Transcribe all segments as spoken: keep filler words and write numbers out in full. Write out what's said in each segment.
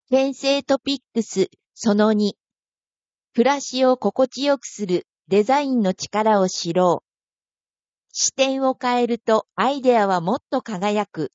先生トピックスそのに。暮らしを心地よくするデザインの力を知ろう。視点を変えるとアイデアはもっと輝く。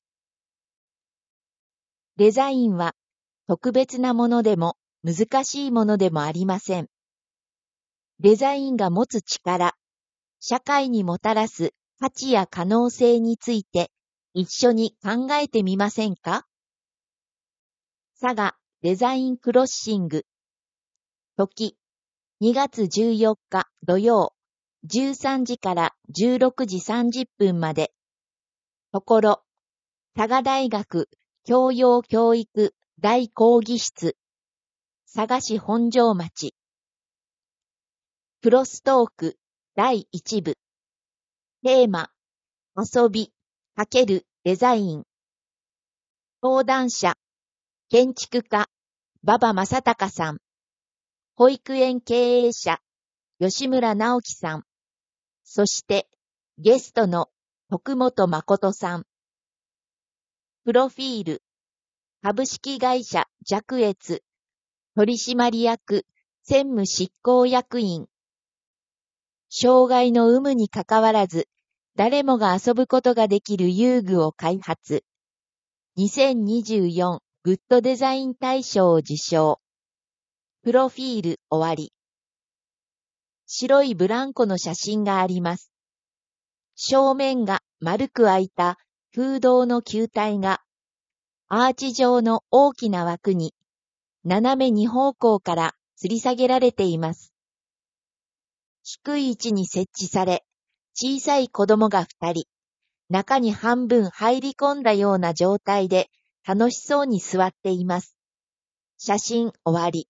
デザインは特別なものでも難しいものでもありません。デザインが持つ力、社会にもたらす価値や可能性について一緒に考えてみませんか？佐賀デザインクロッシング。時、にがつじゅうよっか土曜、じゅうさんじからじゅうろくじさんじゅっぷんまで。ところ、佐賀大学教養教育大講義室。佐賀市本庄町。クロストークだいいち部。テーマ、遊び×デザイン。登壇者、建築家、馬場正隆さん。保育園経営者、吉村直樹さん。そして、ゲストの徳本誠さん。プロフィール、株式会社弱越、取締役、専務執行役員。障害の有無にかかわらず、誰もが遊ぶことができる遊具を開発。にせんにじゅうよんグッドデザイン大賞を受賞。プロフィール終わり。白いブランコの写真があります。正面が丸く開いた空洞の球体が、アーチ状の大きな枠に、斜めに方向から吊り下げられています。低い位置に設置され、小さい子供が二人、中に半分入り込んだような状態で楽しそうに座っています。写真終わり。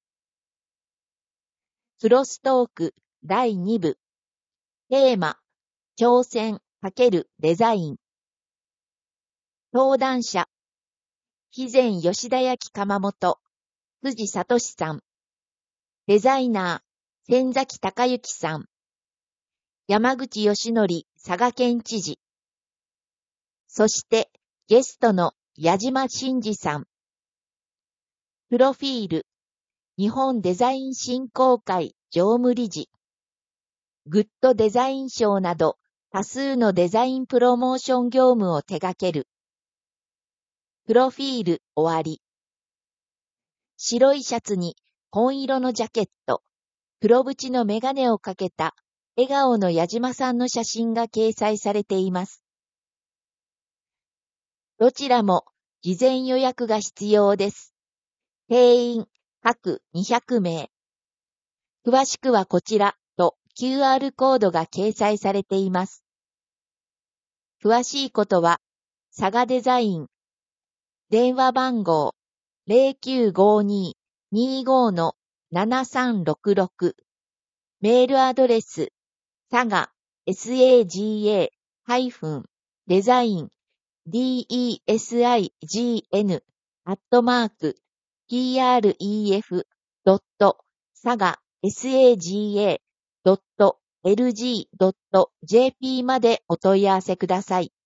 クロストークだいに部。テーマ、挑戦×デザイン。登壇者、肥前吉田焼窯元、藤聡さん。デザイナー、千崎隆之さん。山口義則佐賀県知事。そして、ゲストの矢島真二さん。プロフィール、日本デザイン振興会常務理事。グッドデザイン賞など多数のデザインプロモーション業務を手掛ける。プロフィール終わり。白いシャツに紺色のジャケット、黒縁のメガネをかけた笑顔の矢島さんの写真が掲載されています。どちらも事前予約が必要です。定員各にひゃくめい。詳しくはこちらと キューアール コードが掲載されています。詳しいことは、佐賀デザイン。電話番号 ゼロきゅうごに にご のななさんろくろく。メールアドレス、佐賀 サガ デザイン ディーイーエスアイジーエヌ アットマーク ピーアールイーエフ ドット 佐賀 サガ ドット エルジー ドット ジェーピー までお問い合わせください。